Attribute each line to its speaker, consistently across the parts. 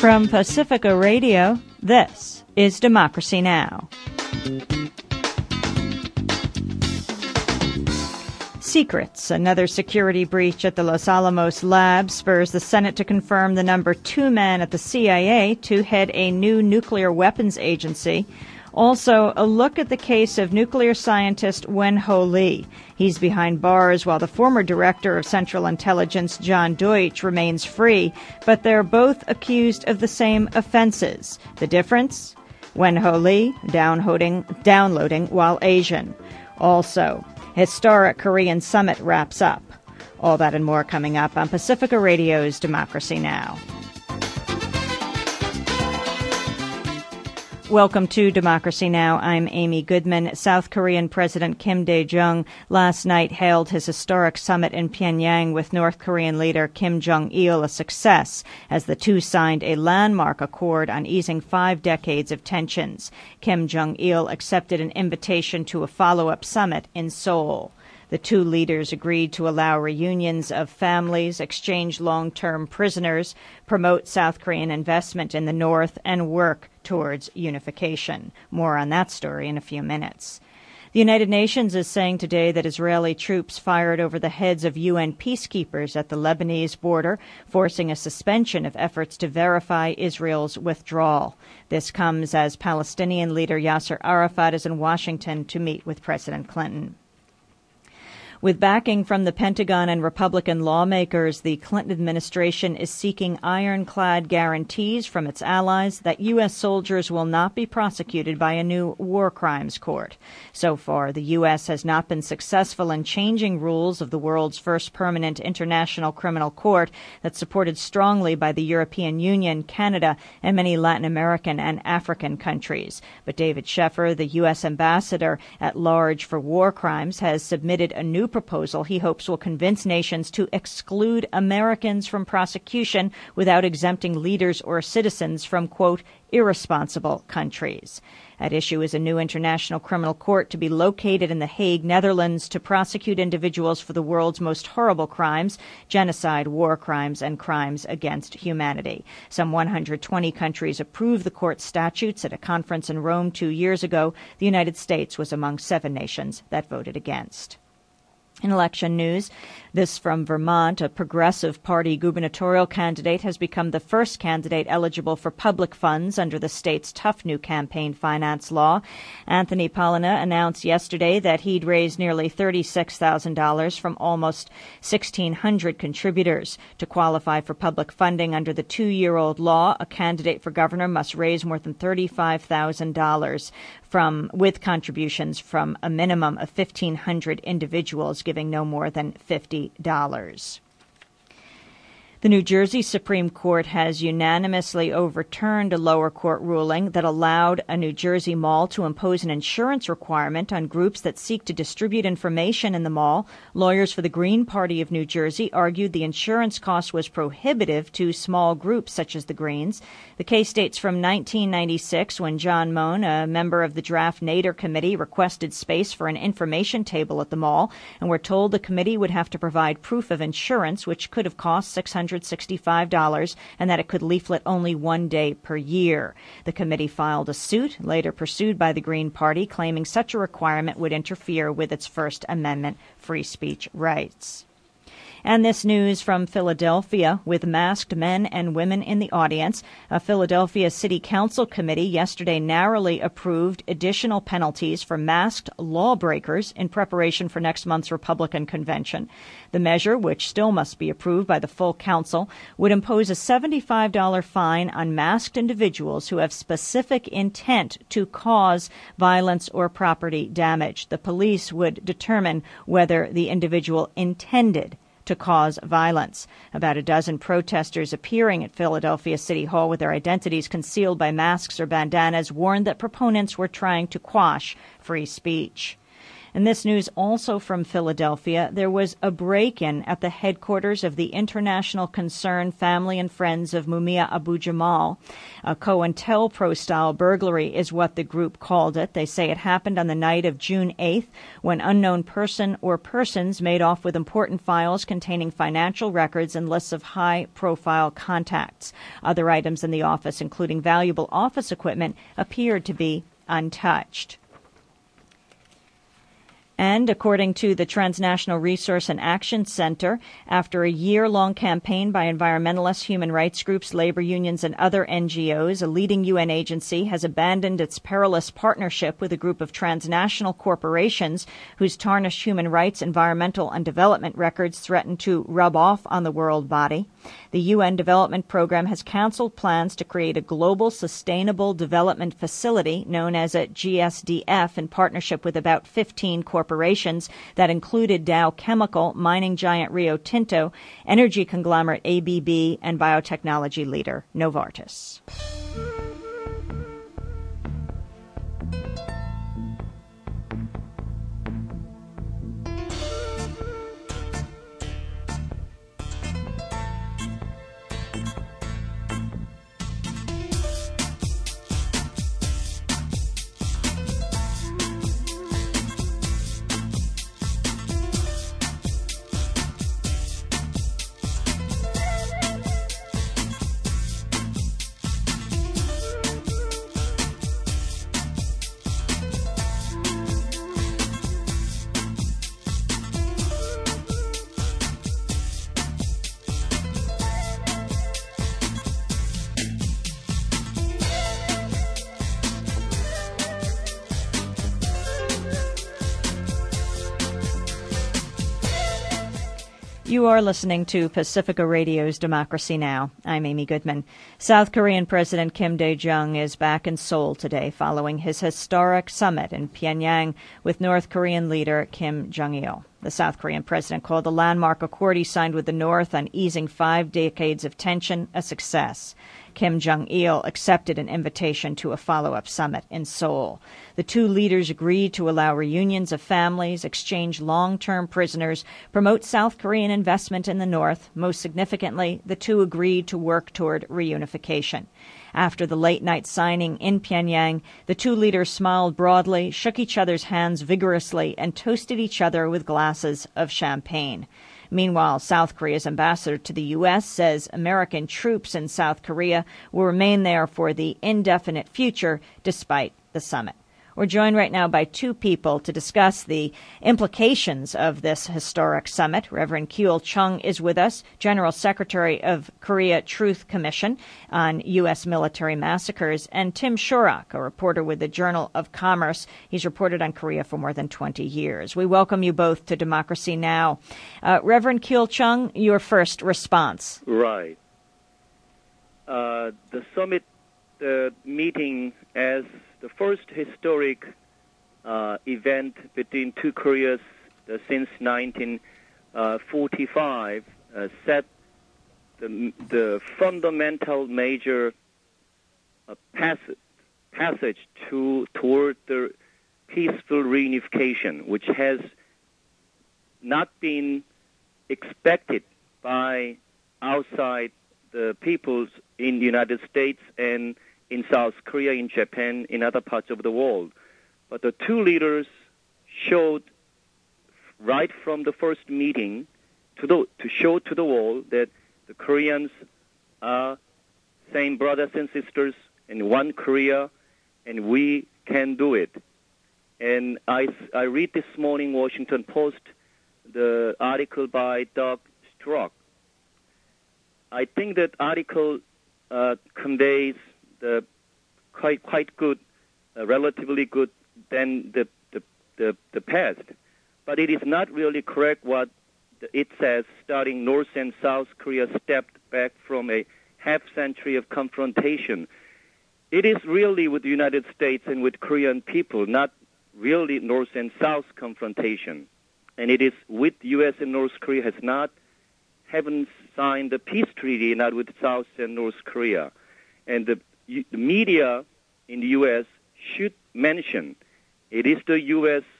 Speaker 1: From Pacifica Radio, this is Democracy Now! Secrets. Another security breach at the Los Alamos lab spurs the Senate to confirm the number 2 man at the CIA to head a new nuclear weapons agency. Also, a look at the case of nuclear scientist Wen-Ho Lee. He's behind bars while the former director of Central Intelligence, John Deutsch, remains free, but they're both accused of the same offenses. The difference? Wen-Ho Lee downloading while Asian. Also, historic Korean summit wraps up. All that and more coming up on Pacifica Radio's Democracy Now! Welcome to Democracy Now! I'm Amy Goodman. South Korean President Kim Dae-jung last night hailed his historic summit in Pyongyang with North Korean leader Kim Jong-il a success as the two signed a landmark accord on easing 5 decades of tensions. Kim Jong-il accepted an invitation to a follow-up summit in Seoul. The two leaders agreed to allow reunions of families, exchange long-term prisoners, promote South Korean investment in the North, and work towards unification. More on that story in a few minutes. The United Nations is saying today that Israeli troops fired over the heads of UN peacekeepers at the Lebanese border, forcing a suspension of efforts to verify Israel's withdrawal. This comes as Palestinian leader Yasser Arafat is in Washington to meet with President Clinton. With backing from the Pentagon and Republican lawmakers, the Clinton administration is seeking ironclad guarantees from its allies that U.S. soldiers will not be prosecuted by a new war crimes court. So far, the U.S. has not been successful in changing rules of the world's first permanent international criminal court that's supported strongly by the European Union, Canada, and many Latin American and African countries. But David Sheffer, the U.S. ambassador at large for war crimes, has submitted a new proposal he hopes will convince nations to exclude Americans from prosecution without exempting leaders or citizens from, quote, irresponsible countries. At issue is a new international criminal court to be located in The Hague, Netherlands, to prosecute individuals for the world's most horrible crimes, genocide, war crimes, and crimes against humanity. Some 120 countries approved the court's statutes at a conference in Rome 2 years ago. The United States was among 7 nations that voted against. In election news, this from Vermont, a Progressive Party gubernatorial candidate has become the first candidate eligible for public funds under the state's tough new campaign finance law. Anthony Paulina announced yesterday that he'd raised nearly $36,000 from almost 1,600 contributors. To qualify for public funding under the 2-year-old law, a candidate for governor must raise more than $35,000 with contributions from a minimum of 1,500 individuals giving no more than $50. The New Jersey Supreme Court has unanimously overturned a lower court ruling that allowed a New Jersey mall to impose an insurance requirement on groups that seek to distribute information in the mall. Lawyers for the Green Party of New Jersey argued the insurance cost was prohibitive to small groups such as the Greens. The case dates from 1996 when John Moan, a member of the Draft Nader Committee, requested space for an information table at the mall and were told the committee would have to provide proof of insurance, which could have cost $665, and that it could leaflet only 1 day per year. The committee filed a suit, later pursued by the Green Party, claiming such a requirement would interfere with its First Amendment free speech rights. And this news from Philadelphia, with masked men and women in the audience. A Philadelphia City Council committee yesterday narrowly approved additional penalties for masked lawbreakers in preparation for next month's Republican convention. The measure, which still must be approved by the full council, would impose a $75 fine on masked individuals who have specific intent to cause violence or property damage. The police would determine whether the individual intended to cause violence. About a dozen protesters appearing at Philadelphia City Hall with their identities concealed by masks or bandanas warned that proponents were trying to quash free speech. And this news also from Philadelphia. There was a break-in at the headquarters of the International Concern Family and Friends of Mumia Abu Jamal. A COINTELPRO-style burglary is what the group called it. They say it happened on the night of June 8th when unknown person or persons made off with important files containing financial records and lists of high-profile contacts. Other items in the office, including valuable office equipment, appeared to be untouched. And according to the Transnational Resource and Action Center, after a year-long campaign by environmentalists, human rights groups, labor unions, and other NGOs, a leading UN agency has abandoned its perilous partnership with a group of transnational corporations whose tarnished human rights, environmental, and development records threaten to rub off on the world body. The UN Development Program has canceled plans to create a global sustainable development facility known as a GSDF in partnership with about 15 corporations that included Dow Chemical, mining giant Rio Tinto, energy conglomerate ABB, and biotechnology leader Novartis. You are listening to Pacifica Radio's Democracy Now! I'm Amy Goodman. South Korean President Kim Dae-jung is back in Seoul today following his historic summit in Pyongyang with North Korean leader Kim Jong-il. The South Korean president called the landmark accord he signed with the North on easing 5 decades of tension a success. Kim Jong-il accepted an invitation to a follow-up summit in Seoul. The two leaders agreed to allow reunions of families, exchange long-term prisoners, promote South Korean investment in the North. Most significantly, the two agreed to work toward reunification. After the late-night signing in Pyongyang, the two leaders smiled broadly, shook each other's hands vigorously, and toasted each other with glasses of champagne. Meanwhile, South Korea's ambassador to the U.S. says American troops in South Korea will remain there for the indefinite future despite the summit. We're joined right now by two people to discuss the implications of this historic summit. Reverend Kyul Chung is with us, General Secretary of Korea Truth Commission on U.S. military massacres, and Tim Shurock, a reporter with the Journal of Commerce. He's reported on Korea for more than 20 years. We welcome you both to Democracy Now! Reverend Kyul Chung, your first response.
Speaker 2: Right. The summit meeting as the first historic event between two Koreas since 1945 set the fundamental major passage toward the peaceful reunification, which has not been expected by outside the peoples in the United States and in South Korea, in Japan, in other parts of the world. But the two leaders showed right from the first meeting to show to the world that the Koreans are same brothers and sisters in one Korea, and we can do it. And I read this morning Washington Post, the article by Doug Strzok. I think that article conveys the quite good, relatively good than the past, but it is not really correct what it says. Starting North and South Korea stepped back from a half-century of confrontation. It is really with the United States and with Korean people, not really North and South confrontation. And it is with U.S. and North Korea haven't signed the peace treaty, not with South and North Korea. And the media in the U.S. should mention it is the U.S.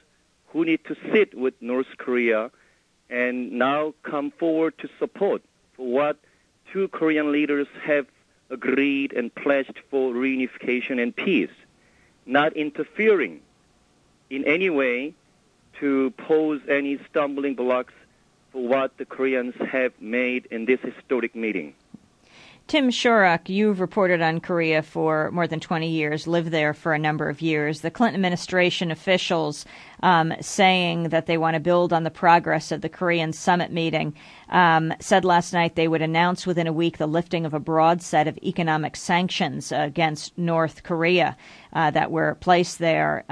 Speaker 2: who need to sit with North Korea and now come forward to support for what two Korean leaders have agreed and pledged for reunification and peace, not interfering in any way to pose any stumbling blocks for what the Koreans have made in this historic meeting.
Speaker 1: Tim Shurak, you've reported on Korea for more than 20 years, lived there for a number of years. The Clinton administration officials saying that they want to build on the progress of the Korean summit meeting said last night they would announce within a week the lifting of a broad set of economic sanctions against North Korea that were placed there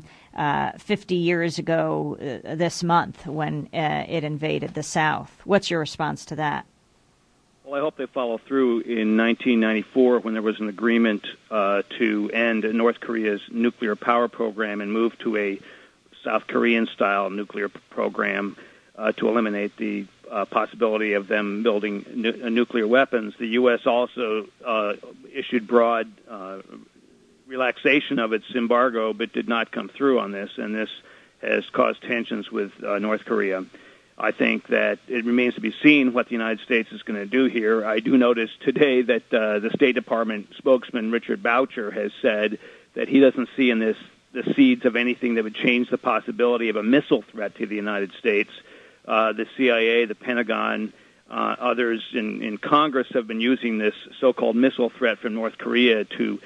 Speaker 1: 50 years ago this month when it invaded the South. What's your response to that?
Speaker 3: Well, I hope they follow through in 1994 when there was an agreement to end North Korea's nuclear power program and move to a South Korean-style nuclear program to eliminate the possibility of them building nuclear weapons. The U.S. also issued broad relaxation of its embargo, but did not come through on this, and this has caused tensions with North Korea. I think that it remains to be seen what the United States is going to do here. I do notice today that the State Department spokesman, Richard Boucher, has said that he doesn't see in this the seeds of anything that would change the possibility of a missile threat to the United States. The CIA, the Pentagon, others in Congress have been using this so-called missile threat from North Korea to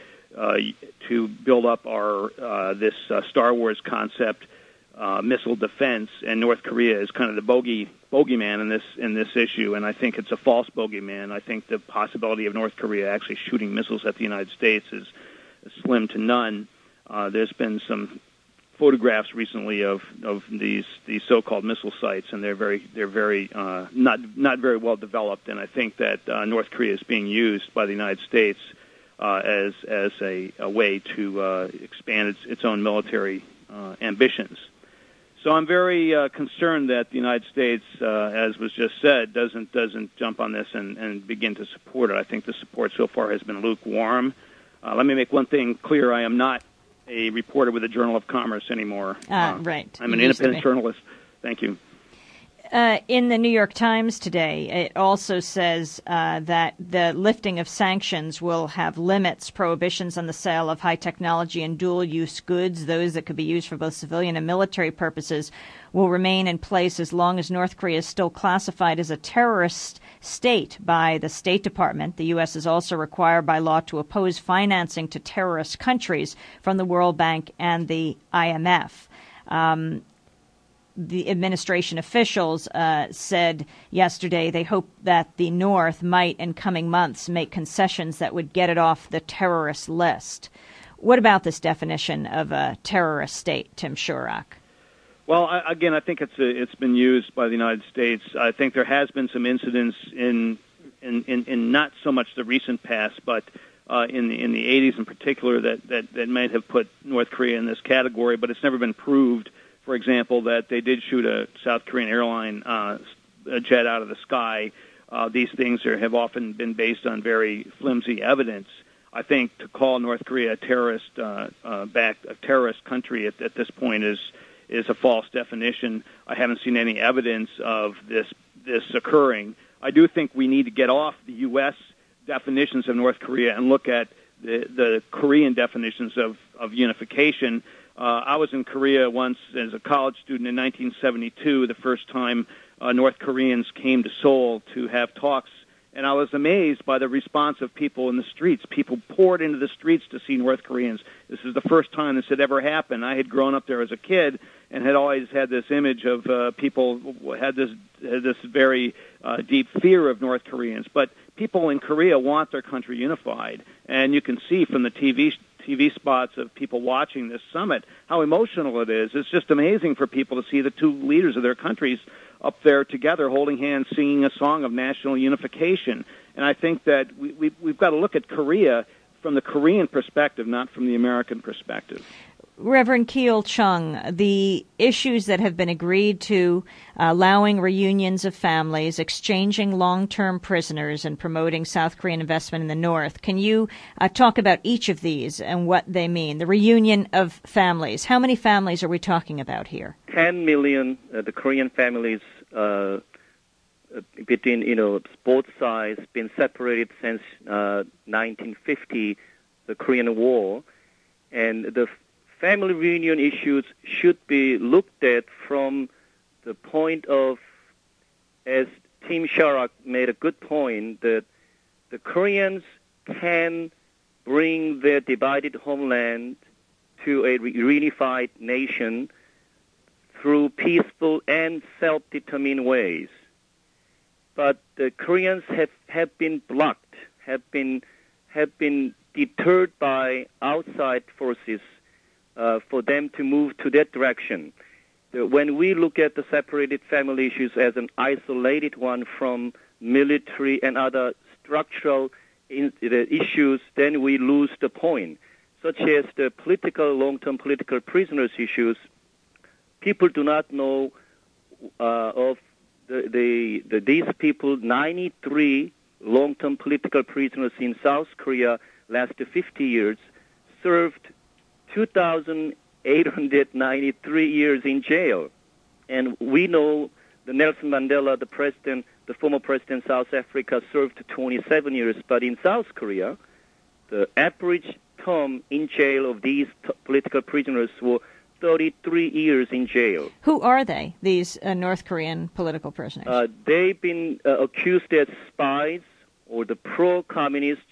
Speaker 3: build up our this Star Wars concept. Missile defense, and North Korea is kind of the bogeyman in this issue, and I think it's a false bogeyman. I think the possibility of North Korea actually shooting missiles at the United States is slim to none. There's been some photographs recently of these so-called missile sites, and they're very not very well developed. And I think that North Korea is being used by the United States as a way to expand its own military ambitions. So I'm very concerned that the United States, as was just said, doesn't jump on this and begin to support it. I think the support so far has been lukewarm. Let me make one thing clear. I am not a reporter with the Journal of Commerce anymore.
Speaker 1: Right.
Speaker 3: I'm an independent journalist. Thank you.
Speaker 1: In the New York Times today, it also says that the lifting of sanctions will have limits, prohibitions on the sale of high technology and dual-use goods, those that could be used for both civilian and military purposes, will remain in place as long as North Korea is still classified as a terrorist state by the State Department. The U.S. is also required by law to oppose financing to terrorist countries from the World Bank and the IMF. The administration officials said yesterday they hope that the North might, in coming months, make concessions that would get it off the terrorist list. What about this definition of a terrorist state, Tim Shurak?
Speaker 3: Well, again, I think it's been used by the United States. I think there has been some incidents in not so much the recent past, but in the 80s in particular that might have put North Korea in this category, but it's never been proved. For example, that they did shoot a South Korean airline a jet out of the sky. These things have often been based on very flimsy evidence. I think to call North Korea a terrorist country at this point is a false definition. I haven't seen any evidence of this occurring. I do think we need to get off the U.S. definitions of North Korea and look at the Korean definitions of unification. I was in Korea once as a college student in 1972, the first time North Koreans came to Seoul to have talks, and I was amazed by the response of people in the streets. People poured into the streets to see North Koreans. This is the first time this had ever happened. I had grown up there as a kid and had always had this image of people had this very deep fear of North Koreans. But people in Korea want their country unified, and you can see from the TV spots of people watching this summit how emotional it is. It's just amazing for people to see the two leaders of their countries up there together holding hands, singing a song of national unification. And I think that we've got to look at Korea from the Korean perspective, not from the American perspective.
Speaker 1: Reverend Keel Chung, the issues that have been agreed to, allowing reunions of families, exchanging long-term prisoners, and promoting South Korean investment in the North. Can you talk about each of these and what they mean? The reunion of families. How many families are we talking about here?
Speaker 2: 10 million, the Korean families between, both sides, been separated since 1950, the Korean War. And the family reunion issues should be looked at from the point of, as Tim Sharrock made a good point, that the Koreans can bring their divided homeland to a reunified nation through peaceful and self-determined ways. But the Koreans have been blocked, have been deterred by outside forces for them to move to that direction. When we look at the separated family issues as an isolated one from military and other structural issues, then we lose the point. Such as the long-term political prisoners issues, people do not know of these people. 93 long-term political prisoners in South Korea last 50 years served 2,893 years in jail. And we know the Nelson Mandela, the former president of South Africa, served 27 years. But in South Korea, the average term in jail of these political prisoners were 33 years in jail.
Speaker 1: Who are they, these North Korean political prisoners?
Speaker 2: They've been accused as spies or the pro-communists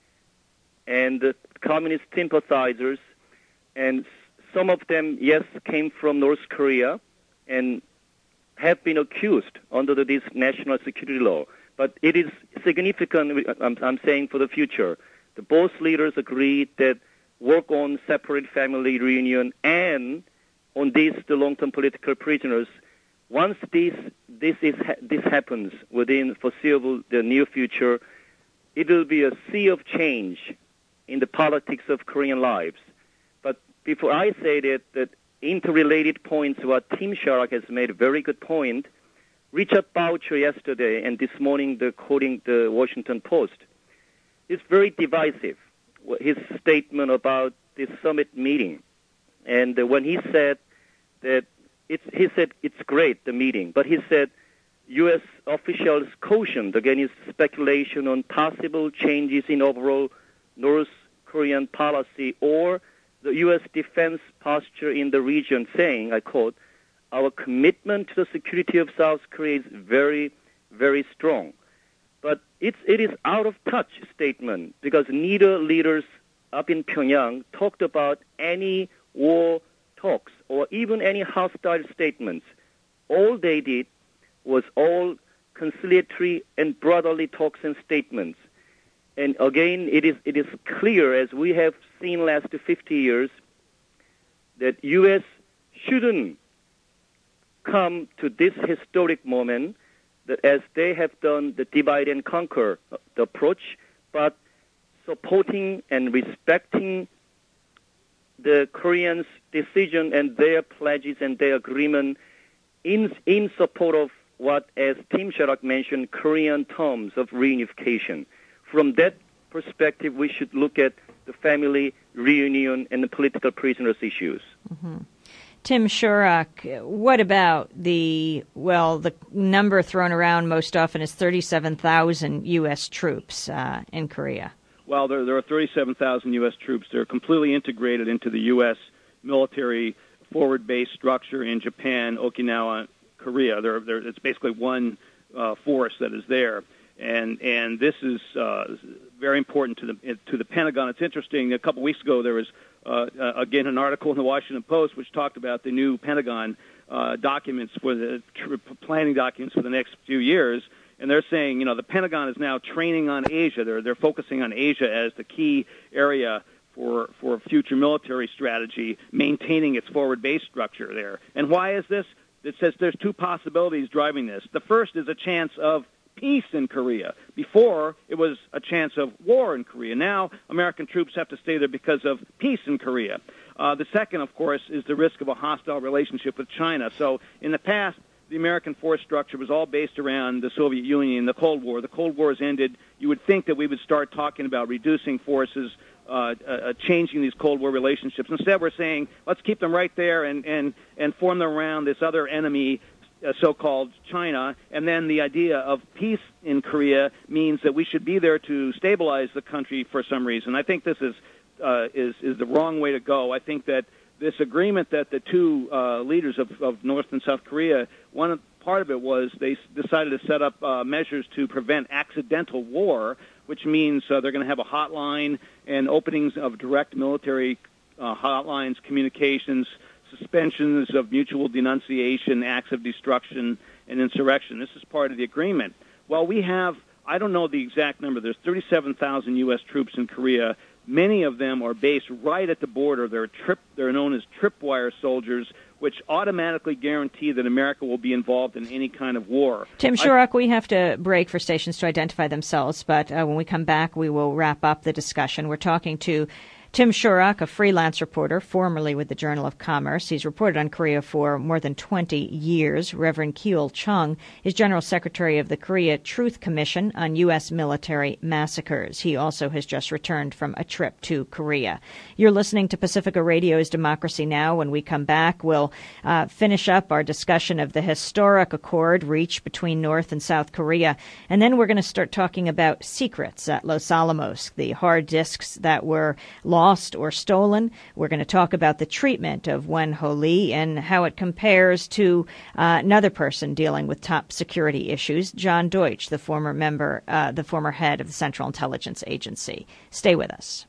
Speaker 2: and the communist sympathizers. And some of them, yes, came from North Korea and have been accused under this national security law. But it is significant, I'm saying, for the future. Both leaders agreed that work on separate family reunion and on the long-term political prisoners. Once this happens within the near future, it will be a sea of change in the politics of Korean lives. But before I say that interrelated points, what Tim Sharrock has made a very good point. Richard Boucher yesterday and this morning, quoting the Washington Post, is very divisive. His statement about this summit meeting, and when he said that it's great, the meeting, but he said U.S. officials cautioned against speculation on possible changes in overall North Korean policy or the U.S. defense posture in the region, saying, I quote, "Our commitment to the security of South Korea is very, very strong." But it is out of touch statement because neither leaders up in Pyongyang talked about any war talks or even any hostile statements. All they did was all conciliatory and brotherly talks and statements. And again, it is clear, as we have seen last 50 years, that U.S. shouldn't come to this historic moment that as they have done the divide and conquer the approach, but supporting and respecting the Koreans' decision and their pledges and their agreement in support of what, as Tim Sharrock mentioned, Korean terms of reunification. From that perspective, we should look at the family reunion and the political prisoners issues.
Speaker 1: Mm-hmm. Tim Sharrock, what about the number thrown around most often is 37,000 U.S. troops in Korea?
Speaker 3: Well, there are 37,000 U.S. troops. They're completely integrated into the U.S. military forward-based structure in Japan, Okinawa, Korea. It's basically one force that is there. And this is very important to the Pentagon. It's interesting. A couple weeks ago, there was again an article in the Washington Post which talked about the new Pentagon documents for the planning documents for the next few years. And they're saying, the Pentagon is now training on Asia. They're focusing on Asia as the key area for future military strategy, maintaining its forward-based structure there. And why is this? It says there's two possibilities driving this. The first is a chance of peace in Korea. Before, it was a chance of war in Korea. Now, American troops have to stay there because of peace in Korea. The second, of course, is the risk of a hostile relationship with China. So in the past, the American force structure was all based around the Soviet Union and the Cold War. The Cold War has ended. You would think that we would start talking about reducing forces, changing these Cold War relationships. Instead, we're saying, let's keep them right there and form them around this other enemy, so-called China, and then the idea of peace in Korea means that we should be there to stabilize the country for some reason. I think this is the wrong way to go. I think that this agreement that the two leaders of North and South Korea, part of it was they decided to set up measures to prevent accidental war, which means they're going to have a hotline and openings of direct military hotlines, communications, suspensions of mutual denunciation, acts of destruction, and insurrection. This is part of the agreement. Well, we have, I don't know the exact number, there's 37,000 U.S. troops in Korea. Many of them are based right at the border. They're known as tripwire soldiers, which automatically guarantee that America will be involved in any kind of war.
Speaker 1: Tim Shurock, we have to break for stations to identify themselves, but when we come back, we will wrap up the discussion. We're talking to Tim Shurock, a freelance reporter, formerly with the Journal of Commerce. He's reported on Korea for more than 20 years. Reverend Keul Chung is General Secretary of the Korea Truth Commission on U.S. military massacres. He also has just returned from a trip to Korea. You're listening to Pacifica Radio's Democracy Now! When we come back, we'll finish up our discussion of the historic accord reached between North and South Korea. And then we're going to start talking about secrets at Los Alamos, the hard disks that were lost or stolen. We're going to talk about the treatment of Wen Ho Lee and how it compares to another person dealing with top security issues, John Deutsch, the former head of the Central Intelligence Agency. Stay with us.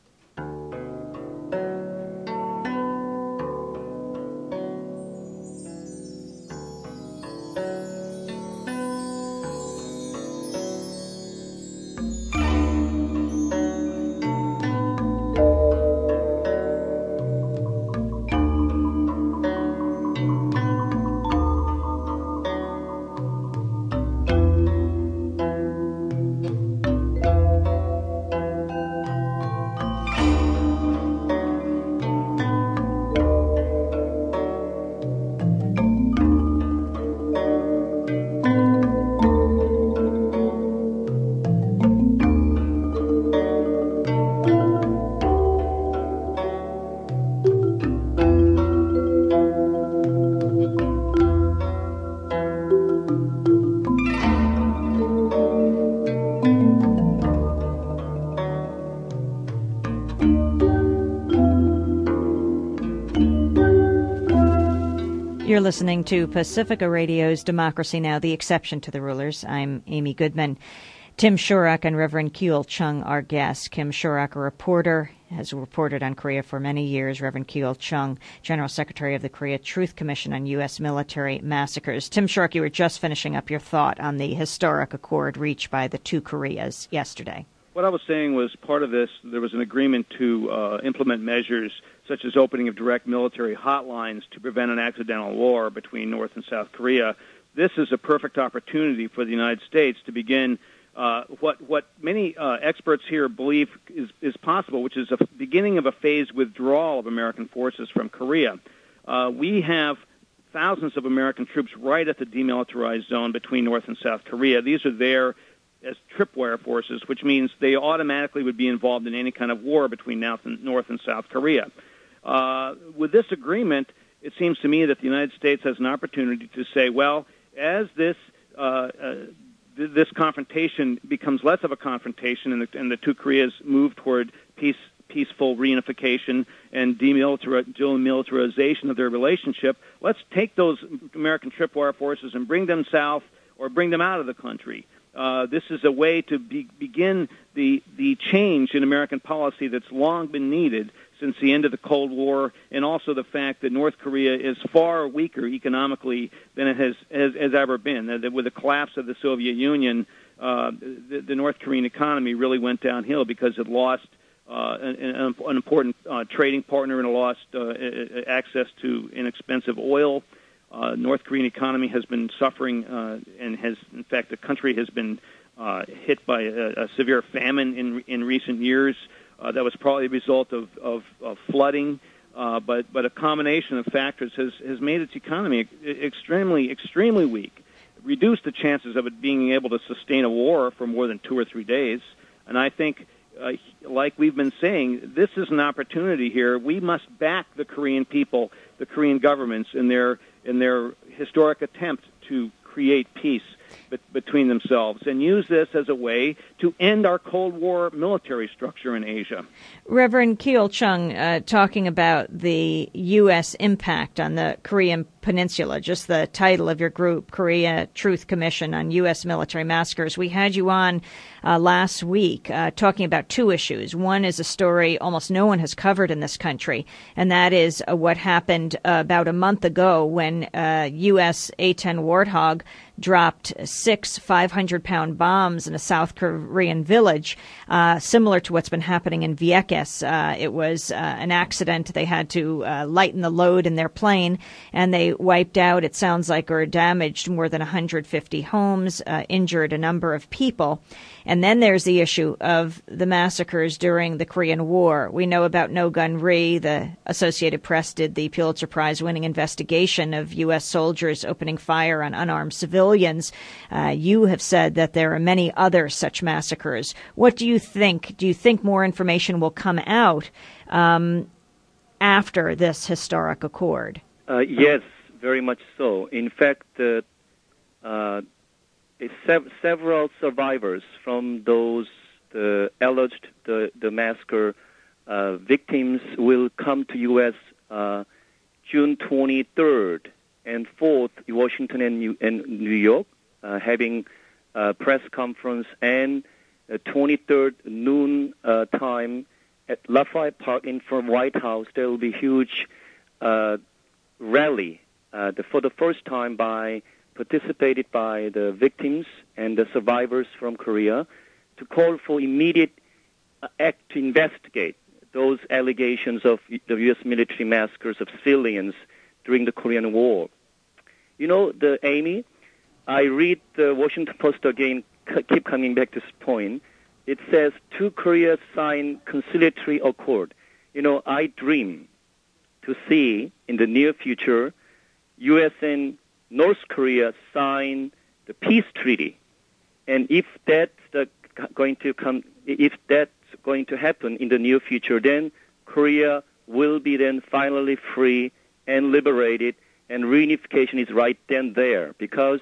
Speaker 1: You're listening to Pacifica Radio's Democracy Now!, the exception to the rulers. I'm Amy Goodman. Tim Shurock and Reverend Keul Chung are guests. Kim Shurock, a reporter, has reported on Korea for many years. Reverend Keul Chung, General Secretary of the Korea Truth Commission on U.S. military massacres. Tim Shurock, you were just finishing up your thought on the historic accord reached by the two Koreas yesterday.
Speaker 3: What I was saying was part of this, there was an agreement to implement measures such as opening of direct military hotlines to prevent an accidental war between North and South Korea. This is a perfect opportunity for the United States to begin what many experts here believe is possible, which is a beginning of a phased withdrawal of American forces from Korea. We have thousands of American troops right at the demilitarized zone between North and South Korea. These are there as tripwire forces, which means they automatically would be involved in any kind of war between North and South Korea. With this agreement, it seems to me that the United States has an opportunity to say, well, as this confrontation becomes less of a confrontation and the two Koreas move toward peaceful reunification and demilitarization of their relationship, let's take those American tripwire forces and bring them south or bring them out of the country. This is a way to begin the change in American policy that's long been needed since the end of the Cold War, and also the fact that North Korea is far weaker economically than it has ever been. That with the collapse of the Soviet Union, the North Korean economy really went downhill because it lost an important trading partner and it lost access to inexpensive oil. North Korean economy has been suffering and has, in fact, the country has been hit by a severe famine in recent years. That was probably a result of flooding, but a combination of factors has made its economy extremely weak, reduced the chances of it being able to sustain a war for more than 2 or 3 days. And I think, like we've been saying, this is an opportunity here. We must back the Korean people, the Korean governments in their historic attempt to create peace between themselves, and use this as a way to end our Cold War military structure in Asia.
Speaker 1: Reverend Keel Chung, talking about the U.S. impact on the Korean Peninsula, just the title of your group, Korea Truth Commission on U.S. Military Massacres. We had you on last week talking about 2 issues. One is a story almost no one has covered in this country, and that is what happened about a month ago when U.S. A-10 Warthog dropped 6 500-pound bombs in a South Korean village, similar to what's been happening in Vieques. It was an accident. They had to lighten the load in their plane, and they wiped out, it sounds like, or damaged more than 150 homes, injured a number of people. And then there's the issue of the massacres during the Korean War. We know about No Gun Ri. The Associated Press did the Pulitzer Prize-winning investigation of U.S. soldiers opening fire on unarmed civilians. You have said that there are many other such massacres. What do you think? Do you think more information will come out after this historic accord?
Speaker 2: Yes, very much so. In fact, several survivors from those alleged the massacre victims will come to U.S. June 23rd and 4th in Washington and New York, having a press conference, and 23rd noon time at Lafayette Park in front of White House. There will be huge rally for the first time participated by the victims and the survivors from Korea to call for immediate act to investigate those allegations of the U.S. military massacres of civilians during the Korean War. You know, Amy, I read the Washington Post again, keep coming back to this point. It says, 2 Koreas sign conciliatory accord. You know, I dream to see in the near future U.S. and North Korea sign the peace treaty. And if that's going to happen in the near future, then Korea will be then finally free and liberated, and reunification is right then there, because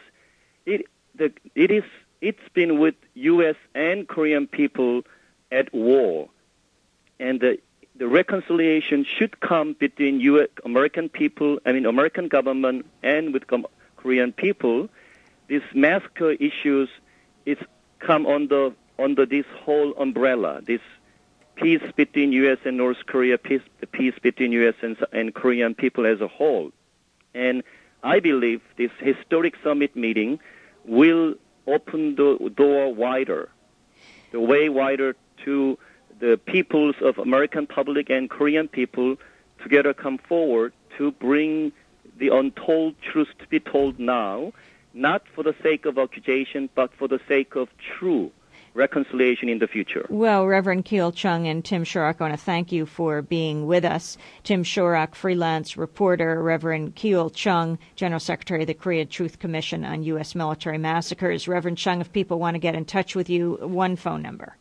Speaker 2: it's been with U.S. and Korean people at war, and the reconciliation should come between American government and with Korean people. These massacre issues is come under this whole umbrella, this peace between U.S. and North Korea, the peace between U.S. and Korean people as a whole. And I believe this historic summit meeting will open the door wider, the way wider to the peoples of American public and Korean people together come forward to bring the untold truth to be told now, not for the sake of accusation, but for the sake of true reconciliation in the future.
Speaker 1: Well, Reverend Keel Chung and Tim Shorrock, I want to thank you for being with us. Tim Shorrock, freelance reporter, Reverend Keel Chung, General Secretary of the Korea Truth Commission on U.S. Military Massacres. Reverend Chung, if people want to get in touch with you, one phone number.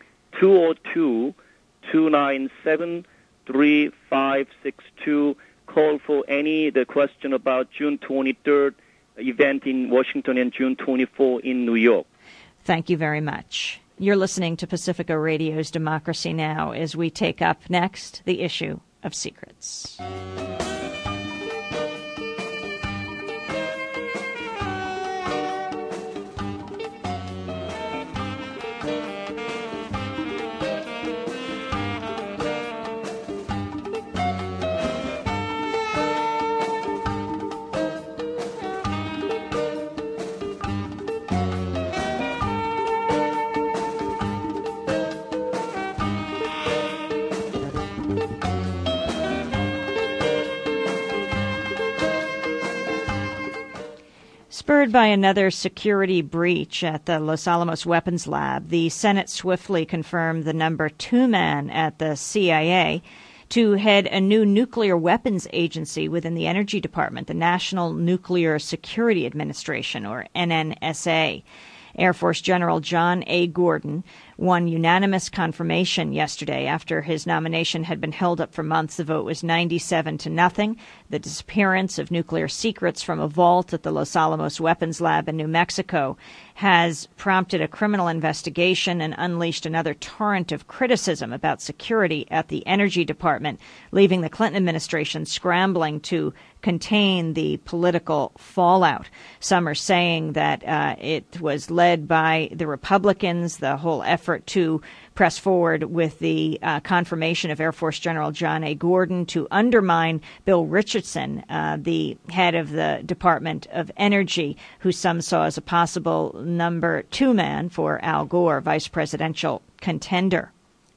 Speaker 2: 202-297-3562. Call for the question about June 23rd event in Washington and June 24 in New York.
Speaker 1: Thank you very much. You're listening to Pacifica Radio's Democracy Now! As we take up next the issue of secrets. Spurred by another security breach at the Los Alamos Weapons Lab, the Senate swiftly confirmed the number 2 man at the CIA to head a new nuclear weapons agency within the Energy Department, the National Nuclear Security Administration, or NNSA. Air Force General John A. Gordon won unanimous confirmation yesterday after his nomination had been held up for months. The vote was 97-0. The disappearance of nuclear secrets from a vault at the Los Alamos Weapons Lab in New Mexico has prompted a criminal investigation and unleashed another torrent of criticism about security at the Energy Department, leaving the Clinton administration scrambling to contain the political fallout. Some are saying that it was led by the Republicans, the whole effort to press forward with the confirmation of Air Force General John A. Gordon to undermine Bill Richardson, the head of the Department of Energy, who some saw as a possible number 2 man for Al Gore, vice presidential contender.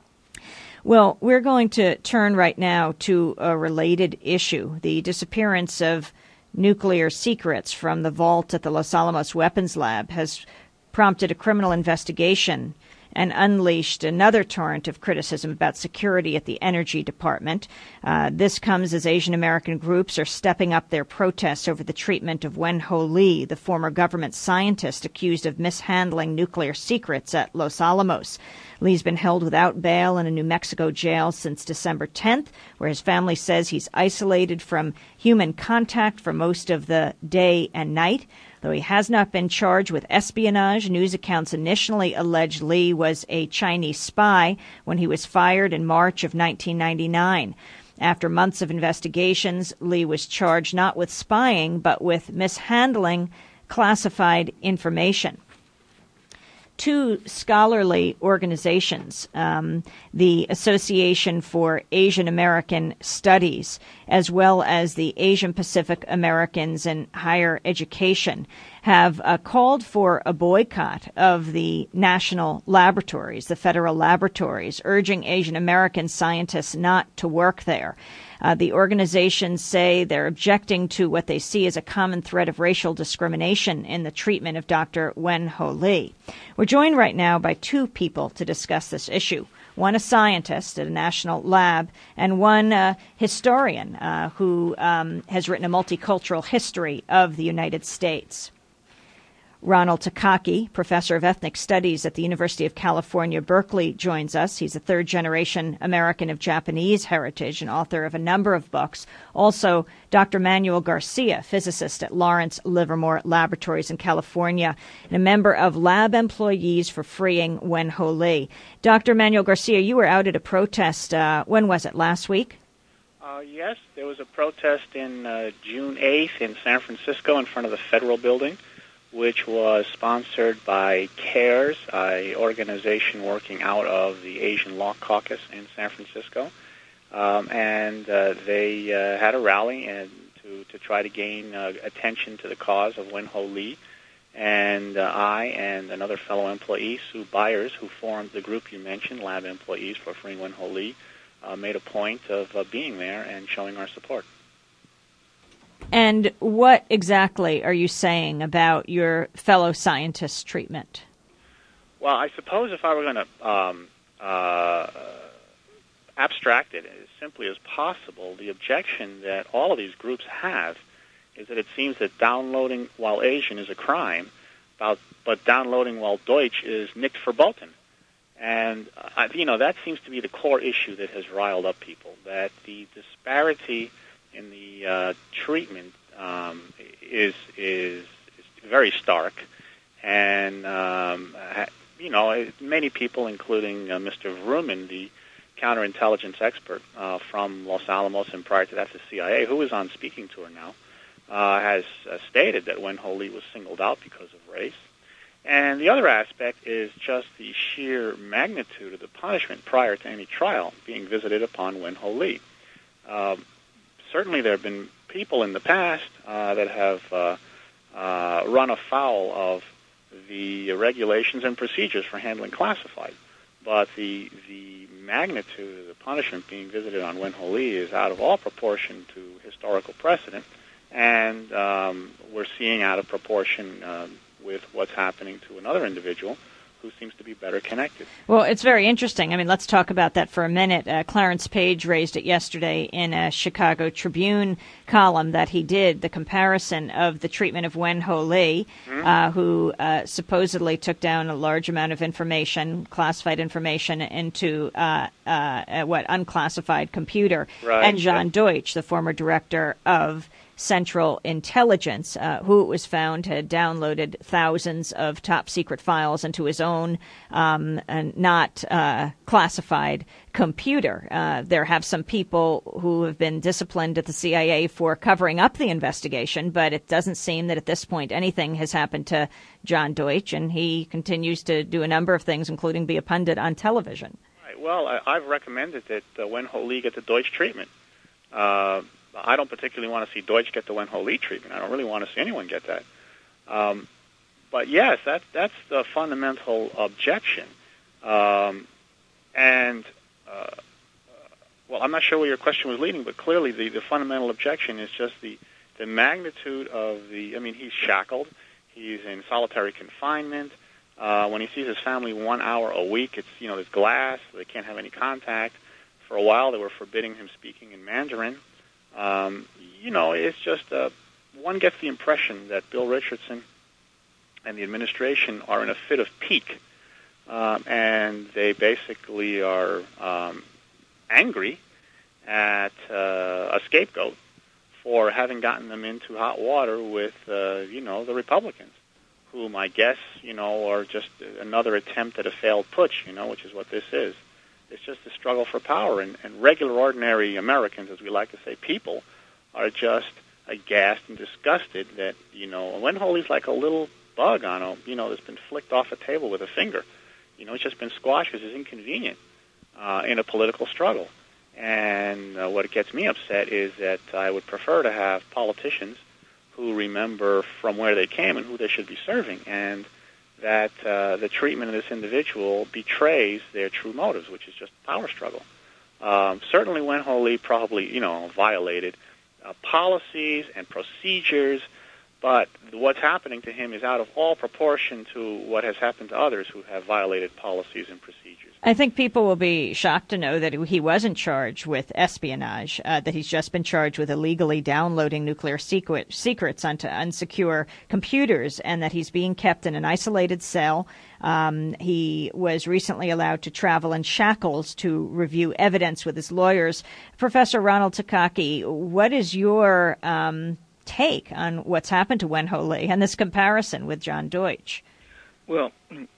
Speaker 1: Well, we're going to turn right now to a related issue, the disappearance of nuclear secrets from the vault at the Los Alamos Weapons Lab has prompted a criminal investigation and unleashed another torrent of criticism about security at the Energy Department. This comes as Asian American groups are stepping up their protests over the treatment of Wen-Ho Lee, the former government scientist accused of mishandling nuclear secrets at Los Alamos. Lee's been held without bail in a New Mexico jail since December 10th, where his family says he's isolated from human contact for most of the day and night. Though he has not been charged with espionage, news accounts initially alleged Lee was a Chinese spy when he was fired in March of 1999. After months of investigations, Lee was charged not with spying, but with mishandling classified information. 2 scholarly organizations, the Association for Asian American Studies, as well as the Asian Pacific Americans in Higher Education, have called for a boycott of the national laboratories, the federal laboratories, urging Asian American scientists not to work there. The organizations say they're objecting to what they see as a common thread of racial discrimination in the treatment of Dr. Wen-Ho Lee. We're joined right now by 2 people to discuss this issue. One a scientist at a national lab, and one historian who has written a multicultural history of the United States. Ronald Takaki, professor of ethnic studies at the University of California, Berkeley, joins us. He's a third-generation American of Japanese heritage and author of a number of books. Also, Dr. Manuel Garcia, physicist at Lawrence Livermore Laboratories in California, and a member of Lab Employees for Freeing Wen-Ho Lee. Dr. Manuel Garcia, you were out at a protest, when was it, last week?
Speaker 4: Yes, there was a protest in June 8th in San Francisco in front of the Federal Building, which was sponsored by CARES, an organization working out of the Asian Law Caucus in San Francisco. And they had a rally to try to gain attention to the cause of Wen-Ho Lee. And I and another fellow employee, Sue Byers, who formed the group you mentioned, Lab Employees for Freeing Wen-Ho Lee, made a point of being there and showing our support.
Speaker 1: And what exactly are you saying about your fellow scientists' treatment?
Speaker 4: Well, I suppose if I were going to abstract it as simply as possible, the objection that all of these groups have is that it seems that downloading while Asian is a crime, but downloading while Deutsch is nicht verboten. And, that seems to be the core issue that has riled up people, that the disparity in the treatment is very stark, and many people, including Mr. Vrooman, the counterintelligence expert from Los Alamos and prior to that the CIA, who is on speaking tour now, has stated that Wen-Ho Lee was singled out because of race. And the other aspect is just the sheer magnitude of the punishment prior to any trial being visited upon Wen-Ho Lee. Certainly there have been people in the past that have run afoul of the regulations and procedures for handling classified. But the magnitude of the punishment being visited on Wen-Ho Lee is out of all proportion to historical precedent, and we're seeing out of proportion with what's happening to another individual who seems to be better connected.
Speaker 1: Well, it's very interesting. I mean, let's talk about that for a minute. Clarence Page raised it yesterday in a Chicago Tribune column that he did, the comparison of the treatment of Wen Ho Lee, who supposedly took down a large amount of information, classified information, into unclassified computer,
Speaker 4: right.
Speaker 1: and John Deutsch, the former director of Central Intelligence, who it was found had downloaded thousands of top-secret files into his own not classified computer. There have some people who have been disciplined at the CIA for covering up the investigation, but it doesn't seem that at this point anything has happened to John Deutsch, and he continues to do a number of things, including be a pundit on television.
Speaker 4: Right. Well, I've recommended that Wen Ho Lee get the Deutsch treatment. I don't particularly want to see Deutsch get the Wen Ho Lee treatment. I don't really want to see anyone get that. But yes, that's the fundamental objection. Well, I'm not sure where your question was leading, but clearly the fundamental objection is just the magnitude of he's shackled. He's in solitary confinement. When he sees his family 1 hour a week, it's, there's glass. They can't have any contact. For a while, they were forbidding him speaking in Mandarin. It's just one gets the impression that Bill Richardson and the administration are in a fit of pique, and they basically are angry at a scapegoat for having gotten them into hot water with, the Republicans, whom I guess, are just another attempt at a failed putsch, which is what this is. It's just a struggle for power, and regular, ordinary Americans, as we like to say, people, are just aghast and disgusted that, Wen Ho Lee's like a little bug on that's been flicked off a table with a finger. It's just been squashed because it's inconvenient in a political struggle. And what gets me upset is that I would prefer to have politicians who remember from where they came and who they should be serving, and that the treatment of this individual betrays their true motives, which is just power struggle. Certainly Wen Ho Lee probably, violated policies and procedures, but what's happening to him is out of all proportion to what has happened to others who have violated policies and procedures.
Speaker 1: I think people will be shocked to know that he wasn't charged with espionage, that he's just been charged with illegally downloading nuclear secrets onto unsecure computers, and that he's being kept in an isolated cell. He was recently allowed to travel in shackles to review evidence with his lawyers. Professor Ronald Takaki, what is your take on what's happened to Wen Ho Lee and this comparison with John Deutsch?
Speaker 5: Well,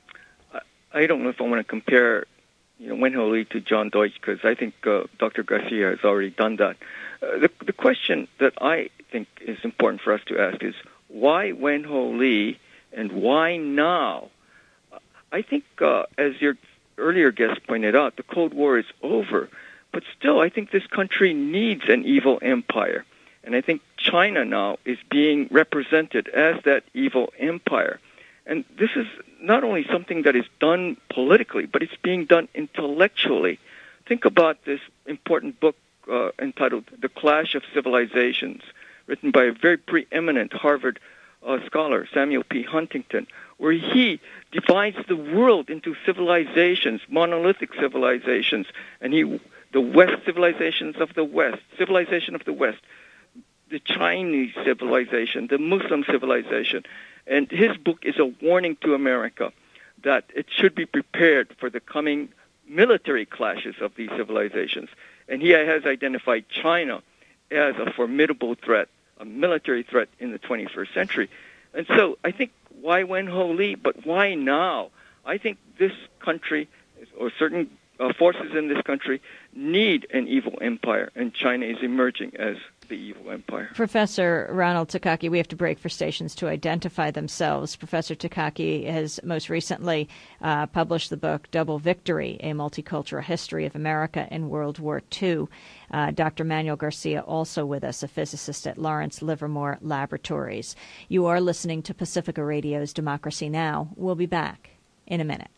Speaker 5: I don't know if I want to compare Wen Ho Lee to John Deutsch, because I think Dr. Garcia has already done that. The question that I think is important for us to ask is, why Wen Ho Lee and why now? I think, as your earlier guest pointed out, the Cold War is over. But still, I think this country needs an evil empire. And I think China now is being represented as that evil empire. And this is not only something that is done politically, but it's being done intellectually. Think about this important book entitled The Clash of Civilizations, written by a very preeminent Harvard scholar, Samuel P. Huntington, where he divides the world into civilizations, monolithic civilizations, and the West, civilizations of the West, civilization of the West, the Chinese civilization, the Muslim civilization. And his book is a warning to America that it should be prepared for the coming military clashes of these civilizations. And he has identified China as a formidable threat, a military threat in the 21st century. And so I think, why Wen Ho Lee, but why now? I think this country, or certain forces in this country, need an evil empire, and China is emerging as the evil empire.
Speaker 1: Professor Ronald Takaki, we have to break for stations to identify themselves. Professor Takaki has most recently published the book Double Victory, A Multicultural History of America in World War II. Dr. Manuel Garcia also with us, a physicist at Lawrence Livermore Laboratories. You are listening to Pacifica Radio's Democracy Now! We'll be back in a minute.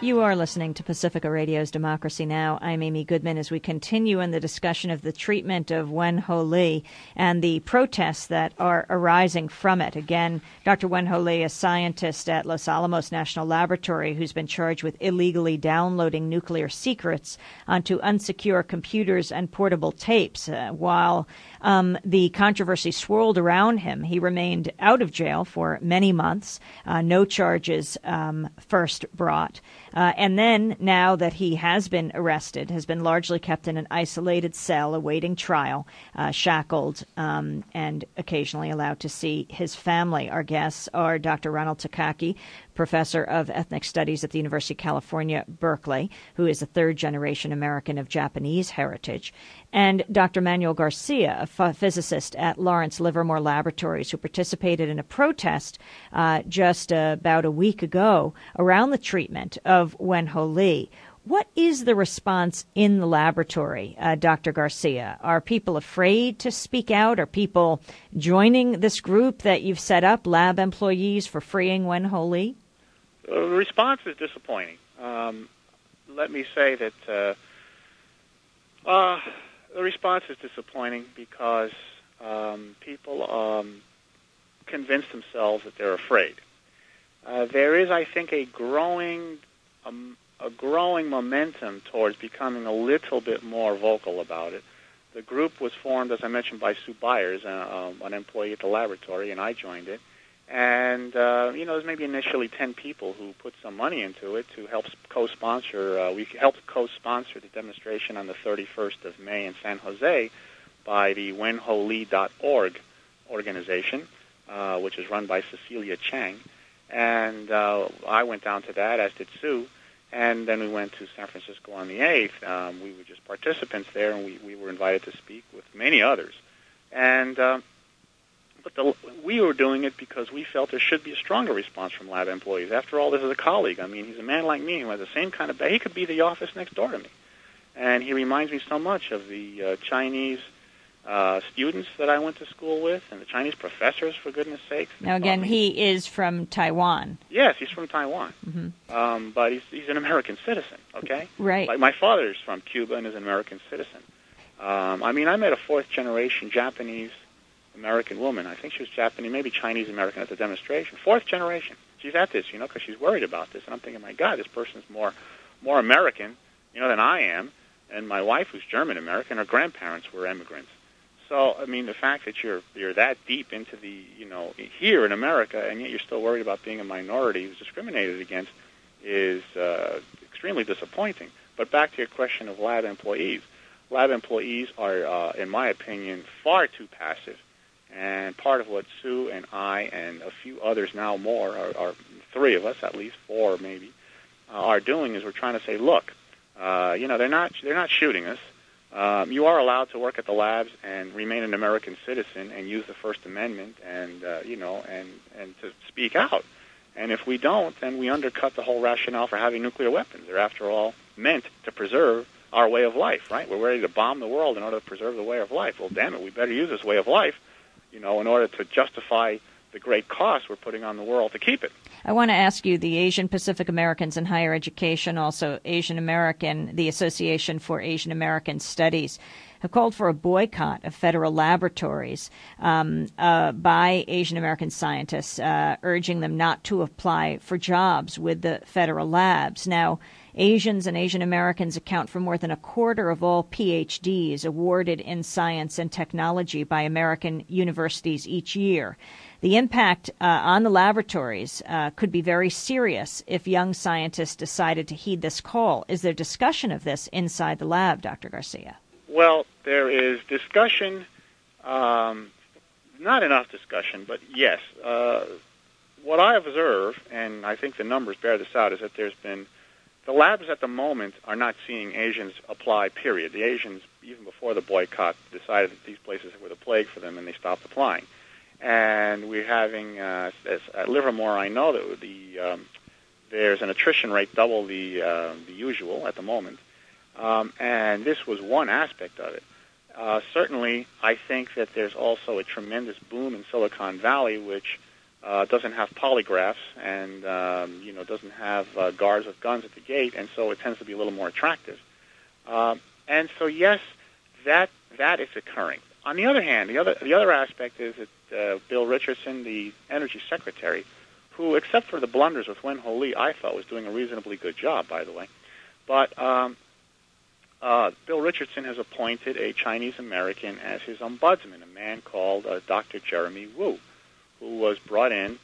Speaker 1: You are listening to Pacifica Radio's Democracy Now! I'm Amy Goodman as we continue in the discussion of the treatment of Wen-Ho Lee and the protests that are arising from it. Again, Dr. Wen-Ho Lee, a scientist at Los Alamos National Laboratory who's been charged with illegally downloading nuclear secrets onto unsecure computers and portable tapes. While the controversy swirled around him, he remained out of jail for many months, no charges first brought. And then, now that he has been arrested, has been largely kept in an isolated cell awaiting trial, shackled, and occasionally allowed to see his family. Our guests are Dr. Ronald Takaki, professor of ethnic studies at the University of California, Berkeley, who is a third-generation American of Japanese heritage, and Dr. Manuel Garcia, a physicist at Lawrence Livermore Laboratories, who participated in a protest just about a week ago around the treatment of Wen-Ho Lee. What is the response in the laboratory, Dr. Garcia? Are people afraid to speak out? Are people joining this group that you've set up, Lab Employees for Freeing Wen-Ho Lee?
Speaker 4: The response is disappointing. Let me say that the response is disappointing because people convince themselves that they're afraid. There is, I think, a growing momentum towards becoming a little bit more vocal about it. The group was formed, as I mentioned, by Sue Byers, an employee at the laboratory, and I joined it. And, there's maybe initially 10 people who put some money into it to help co-sponsor. We helped co-sponsor the demonstration on the 31st of May in San Jose by the wenholee.org organization, which is run by Cecilia Chang. And I went down to that, as did Sue. And then we went to San Francisco on the 8th. We were just participants there, and we were invited to speak with many others. And we were doing it because we felt there should be a stronger response from lab employees. After all, this is a colleague. I mean, he's a man like me who has the same kind of he could be the office next door to me. And he reminds me so much of the Chinese students that I went to school with and the Chinese professors, for goodness sakes.
Speaker 1: Now, again, he is from Taiwan.
Speaker 4: Yes, he's from Taiwan.
Speaker 1: Mm-hmm.
Speaker 4: But he's an American citizen, okay?
Speaker 1: Right.
Speaker 4: Like my father is from Cuba and is an American citizen. I met a fourth-generation Japanese American woman. I think she was Japanese, maybe Chinese American at the demonstration. Fourth generation. She's at this, because she's worried about this. And I'm thinking, my God, this person's more American, than I am. And my wife, who's German American, her grandparents were immigrants. So, the fact that you're that deep into the, here in America, and yet you're still worried about being a minority who's discriminated against is extremely disappointing. But back to your question of lab employees. Lab employees are, in my opinion, far too passive. And part of what Sue and I and a few others now more, are three of us, at least four maybe, are doing is we're trying to say, look, they're not shooting us. You are allowed to work at the labs and remain an American citizen and use the First Amendment and and to speak out. And if we don't, then we undercut the whole rationale for having nuclear weapons. They're, after all, meant to preserve our way of life, right? We're ready to bomb the world in order to preserve the way of life. Well, damn it, we better use this way of life, in order to justify the great cost we're putting on the world to keep it.
Speaker 1: I want to ask you, the Asian Pacific Americans in Higher Education, also Asian American, the Association for Asian American Studies, have called for a boycott of federal laboratories by Asian American scientists, urging them not to apply for jobs with the federal labs. Now, Asians and Asian Americans account for more than a quarter of all PhDs awarded in science and technology by American universities each year. The impact on the laboratories could be very serious if young scientists decided to heed this call. Is there discussion of this inside the lab, Dr. Garcia?
Speaker 4: Well, there is discussion, not enough discussion, but yes. What I observe, and I think the numbers bear this out, is that the labs at the moment are not seeing Asians apply, period. The Asians, even before the boycott, decided that these places were the plague for them, and they stopped applying. And we're having, at Livermore, I know that there's an attrition rate double the usual at the moment. And this was one aspect of it. Certainly, I think that there's also a tremendous boom in Silicon Valley, which doesn't have polygraphs, and doesn't have guards with guns at the gate, and so it tends to be a little more attractive. And so, yes, that is occurring. On the other hand, the other aspect is that Bill Richardson, the Energy Secretary, who, except for the blunders with Wen Ho Lee, I thought was doing a reasonably good job, by the way. But Bill Richardson has appointed a Chinese American as his ombudsman, a man called Dr. Jeremy Wu, who was brought in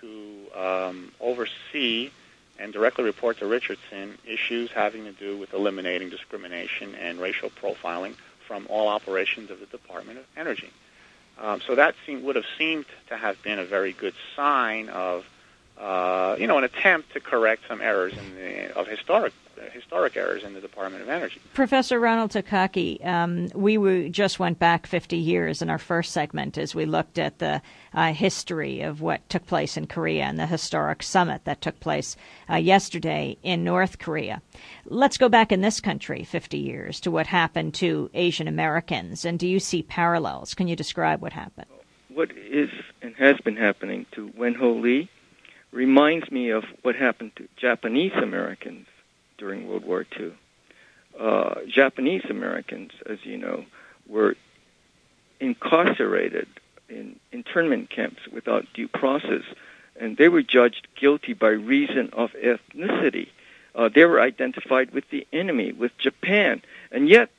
Speaker 4: to oversee and directly report to Richardson issues having to do with eliminating discrimination and racial profiling from all operations of the Department of Energy. So that would have seemed to have been a very good sign of, an attempt to correct some errors of historic errors in the Department of Energy.
Speaker 1: Professor Ronald Takaki, we just went back 50 years in our first segment as we looked at the history of what took place in Korea and the historic summit that took place yesterday in North Korea. Let's go back in this country 50 years to what happened to Asian Americans. And do you see parallels? Can you describe what happened?
Speaker 5: What is and has been happening to Wen Ho Lee reminds me of what happened to Japanese Americans during World War II. Japanese Americans, as you know, were incarcerated in internment camps without due process, and they were judged guilty by reason of ethnicity. They were identified with the enemy, with Japan, and yet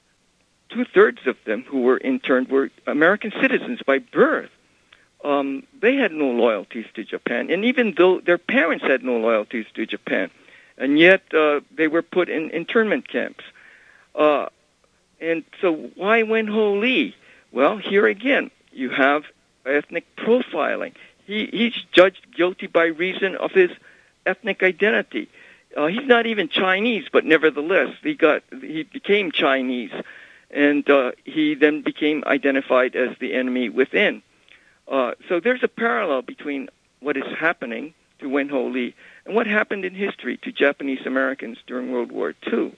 Speaker 5: 2/3 of them who were interned were American citizens by birth. They had no loyalties to Japan, and even though their parents had no loyalties to Japan, and yet they were put in internment camps. And so why Wen Ho Lee? Well, here again, you have ethnic profiling. He's judged guilty by reason of his ethnic identity. He's not even Chinese, but nevertheless, he became Chinese, and he then became identified as the enemy within. So there's a parallel between what is happening to Wen Ho Lee and what happened in history to Japanese Americans during World War II.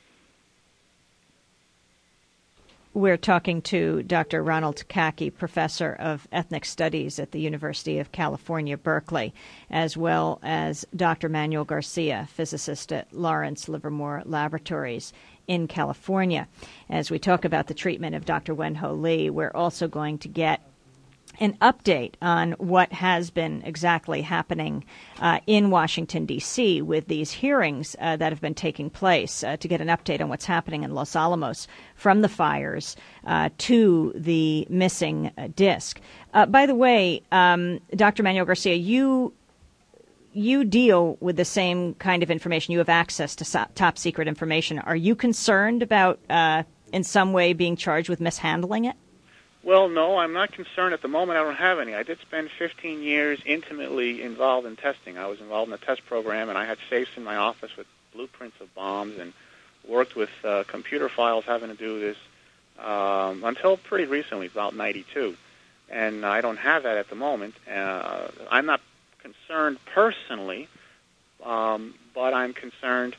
Speaker 1: We're talking to Dr. Ronald Takaki, professor of ethnic studies at the University of California, Berkeley, as well as Dr. Manuel Garcia, physicist at Lawrence Livermore Laboratories in California. As we talk about the treatment of Dr. Wen Ho Lee, we're also going to get an update on what has been exactly happening in Washington, D.C. with these hearings that have been taking place, to get an update on what's happening in Los Alamos from the fires to the missing disc. By the way, Dr. Manuel Garcia, you deal with the same kind of information. You have access to top secret information. Are you concerned about in some way being charged with mishandling it?
Speaker 4: Well, no, I'm not concerned at the moment. I don't have any. I did spend 15 years intimately involved in testing. I was involved in the test program, and I had safes in my office with blueprints of bombs and worked with computer files having to do this until pretty recently, about 92. And I don't have that at the moment. I'm not concerned personally, but I'm concerned.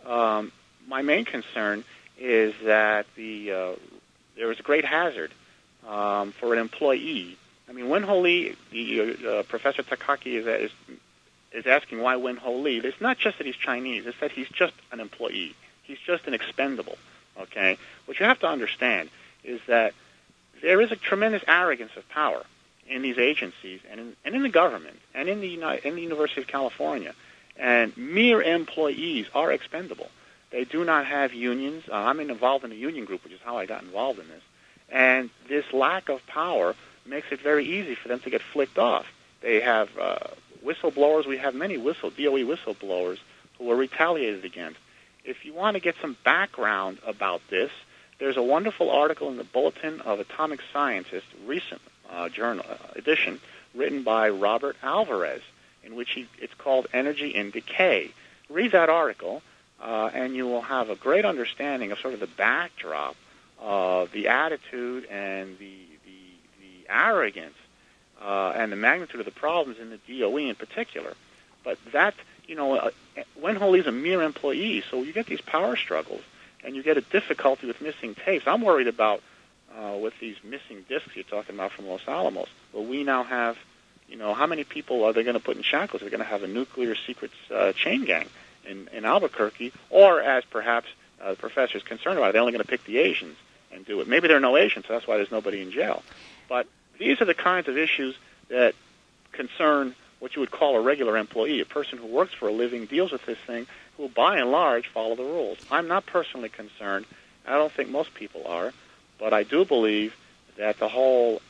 Speaker 4: My main concern is that there was a great hazard for an employee. I mean, Wen Ho Lee, Professor Takaki is asking why Wen Ho Lee. It's not just that he's Chinese. It's that he's just an employee. He's just an expendable, okay? What you have to understand is that there is a tremendous arrogance of power in these agencies and in the government and in the University of California. And mere employees are expendable. They do not have unions. I'm involved in a union group, which is how I got involved in this. And this lack of power makes it very easy for them to get flicked off. They have whistleblowers. We have many DOE whistleblowers who were retaliated against. If you want to get some background about this, there's a wonderful article in the Bulletin of Atomic Scientists, recent journal edition, written by Robert Alvarez, in which it's called Energy in Decay. Read that article, and you will have a great understanding of sort of the backdrop of the attitude and the arrogance and the magnitude of the problems in the DOE in particular. But that, Wen Ho Lee is a mere employee, so you get these power struggles, and you get a difficulty with missing tapes. I'm worried about with these missing discs you're talking about from Los Alamos. Well, we now have how many people are they going to put in shackles? They're going to have a nuclear secrets chain gang in Albuquerque, or as perhaps the professor is concerned about, they're only going to pick the Asians and do it. Maybe there are no Asians, so that's why there's nobody in jail. But these are the kinds of issues that concern what you would call a regular employee, a person who works for a living, deals with this thing, who will by and large follow the rules. I'm not personally concerned. I don't think most people are, but I do believe that the whole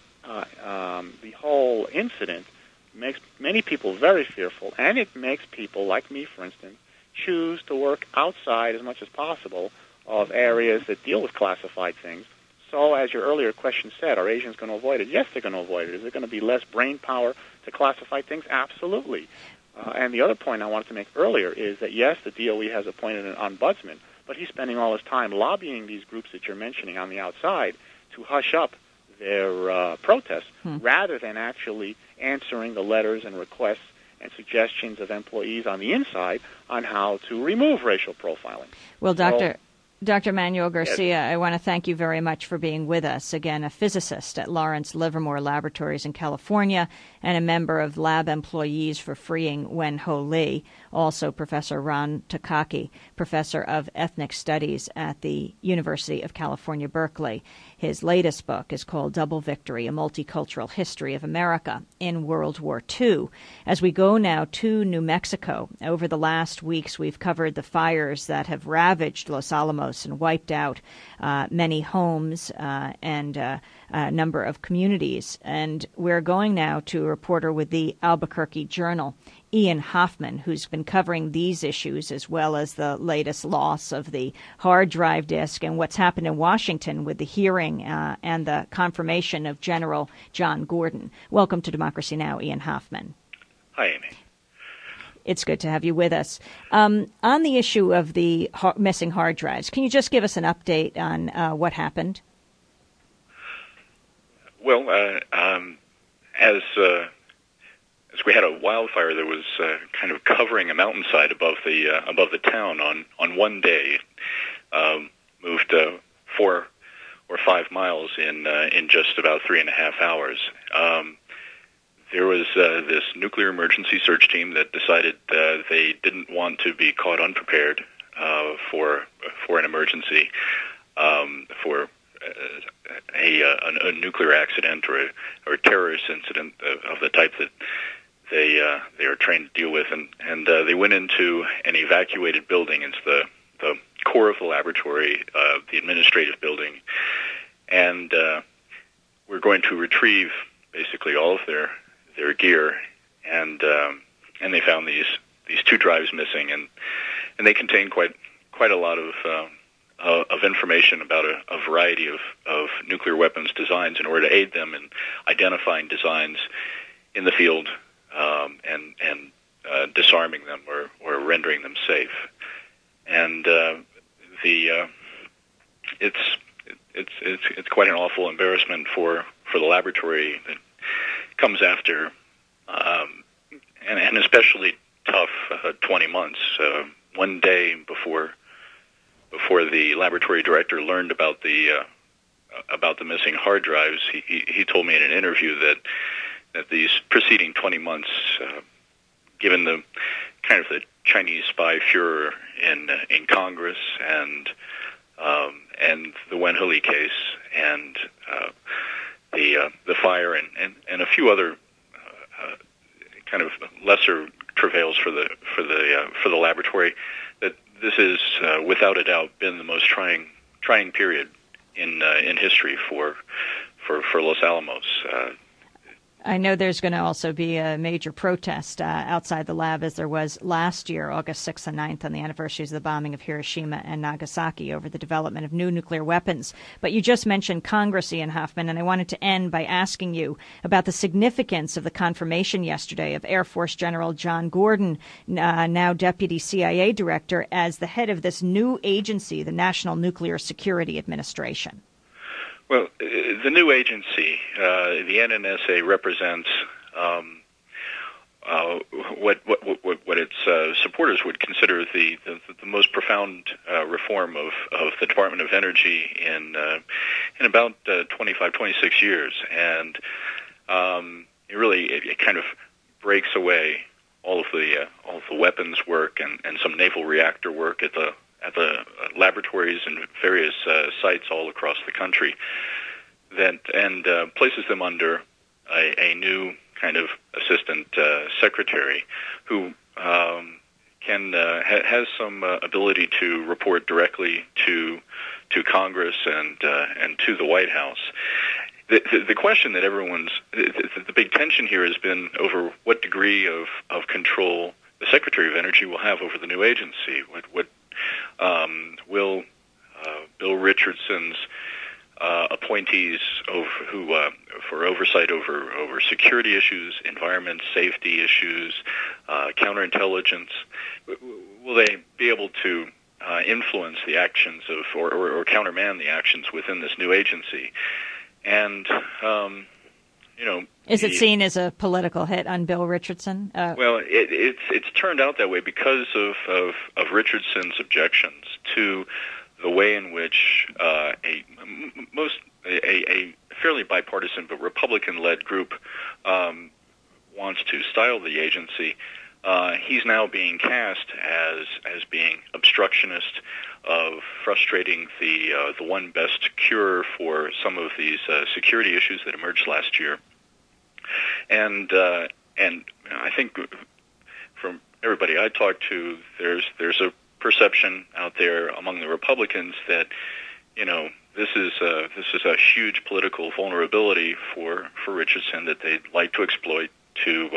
Speaker 4: incident makes many people very fearful, and it makes people like me, for instance, choose to work outside as much as possible of areas that deal with classified things. So, as your earlier question said, are Asians going to avoid it? Yes, they're going to avoid it. Is there going to be less brain power to classify things? Absolutely. And the other point I wanted to make earlier is that, yes, the DOE has appointed an ombudsman, but he's spending all his time lobbying these groups that you're mentioning on the outside to hush up their protests rather than actually answering the letters and requests and suggestions of employees on the inside on how to remove racial profiling.
Speaker 1: Well, Dr. Manuel Garcia, yes. I want to thank you very much for being with us. Again, a physicist at Lawrence Livermore Laboratories in California and a member of Lab Employees for Freeing Wen-Ho Lee. Also, Professor Ron Takaki, Professor of Ethnic Studies at the University of California, Berkeley. His latest book is called Double Victory, A Multicultural History of America in World War II. As we go now to New Mexico, over the last weeks we've covered the fires that have ravaged Los Alamos and wiped out many homes and a number of communities. And we're going now to a reporter with the Albuquerque Journal, Ian Hoffman, who's been covering these issues as well as the latest loss of the hard drive disk and what's happened in Washington with the hearing and the confirmation of General John Gordon. Welcome to Democracy Now!, Ian Hoffman.
Speaker 6: Hi, Amy.
Speaker 1: It's good to have you with us. On the issue of the missing hard drives, can you just give us an update on what happened?
Speaker 6: Well, as we had a wildfire that was kind of covering a mountainside above the town on one day, moved 4 or 5 miles in just about 3.5 hours. There was this nuclear emergency search team that decided they didn't want to be caught unprepared for an emergency, for a nuclear accident or a terrorist incident of the type that they are trained to deal with, and they went into an evacuated building. It's the core of the laboratory, the administrative building, and we're going to retrieve basically all of their gear, and they found these 2 drives missing, and they contain quite a lot of information about a variety of nuclear weapons designs in order to aid them in identifying designs in the field and disarming them or rendering them safe. And it's quite an awful embarrassment for the laboratory that comes after and especially tough 20 months. One day before the laboratory director learned about the missing hard drives, he told me in an interview that these preceding 20 months, given the kind of the Chinese spy furor in Congress and the Wen-Ho Lee case and the fire and a few other kind of lesser travails for the laboratory, that this is without a doubt been the most trying period in history for Los Alamos.
Speaker 1: I know there's going to also be a major protest outside the lab, as there was last year, August 6th and 9th, on the anniversaries of the bombing of Hiroshima and Nagasaki over the development of new nuclear weapons. But you just mentioned Congress, Ian Hoffman, and I wanted to end by asking you about the significance of the confirmation yesterday of Air Force General John Gordon, now Deputy CIA Director, as the head of this new agency, the National Nuclear Security Administration.
Speaker 6: Well, the new agency, the NNSA, represents what its supporters would consider the most profound reform of the Department of Energy in about 25, 26 years, and it kind of breaks away all of the weapons work and some naval reactor work at the laboratories and various sites all across the country, and places them under a new kind of assistant secretary who has some ability to report directly to Congress and to the White House. The question that the big tension here has been over what degree of control the Secretary of Energy will have over the new agency. Will Bill Richardson's appointees for oversight over security issues, environment, safety issues, counterintelligence, will they be able to influence the actions or countermand the actions within this new agency? And
Speaker 1: is it seen as a political hit on Bill Richardson?
Speaker 6: Well, it's turned out that way because of Richardson's objections to the way in which a fairly bipartisan but Republican-led group wants to style the agency. He's now being cast as being obstructionist, of frustrating the one best cure for some of these security issues that emerged last year. And I think from everybody I talked to, there's a perception out there among the Republicans that this is a huge political vulnerability for Richardson that they'd like to exploit to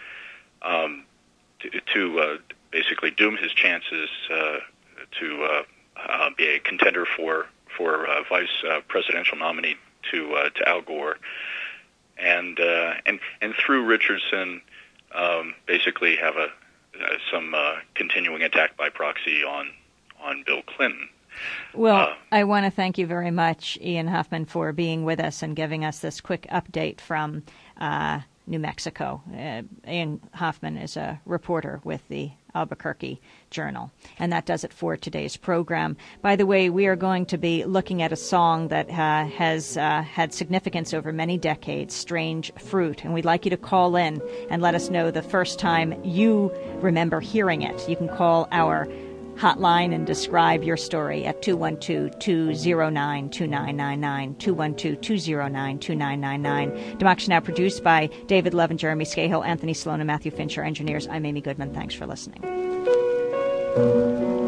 Speaker 6: basically doom his chances to be a contender for vice presidential nominee to Al Gore, and through Richardson basically have some continuing attack by proxy on Bill Clinton.
Speaker 1: Well, I want to thank you very much, Ian Hoffman, for being with us and giving us this quick update from New Mexico. Ian Hoffman is a reporter with the Albuquerque Journal. And that does it for today's program. By the way, we are going to be looking at a song that has had significance over many decades, Strange Fruit. And we'd like you to call in and let us know the first time you remember hearing it. You can call our hotline and describe your story at 212-209-2999, 212-209-2999. Democracy Now! Produced by David Love and Jeremy Scahill, Anthony Sloan and Matthew Fincher. Engineers, I'm Amy Goodman. Thanks for listening.